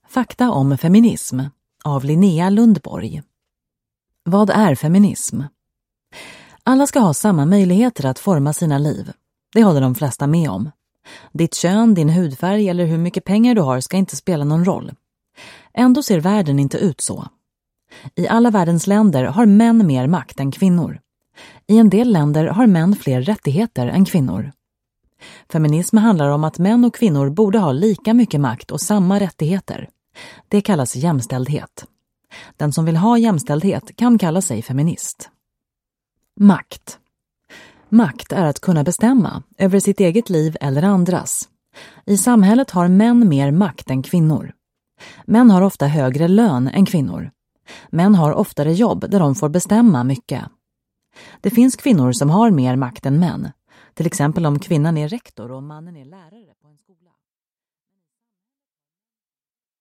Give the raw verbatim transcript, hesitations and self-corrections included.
Fakta om feminism av Linnea Lundborg. Vad är feminism? Alla ska ha samma möjligheter att forma sina liv. Det håller de flesta med om. Ditt kön, din hudfärg eller hur mycket pengar du har ska inte spela någon roll. Ändå ser världen inte ut så. I alla världens länder har män mer makt än kvinnor. I en del länder har män fler rättigheter än kvinnor. Feminism handlar om att män och kvinnor borde ha lika mycket makt och samma rättigheter. Det kallas jämställdhet. Den som vill ha jämställdhet kan kalla sig feminist. Makt. Makt är att kunna bestämma över sitt eget liv eller andras. I samhället har män mer makt än kvinnor. Män har ofta högre lön än kvinnor. Män har oftare jobb där de får bestämma mycket. Det finns kvinnor som har mer makt än män. Till exempel om kvinnan är rektor och mannen är lärare på en skola.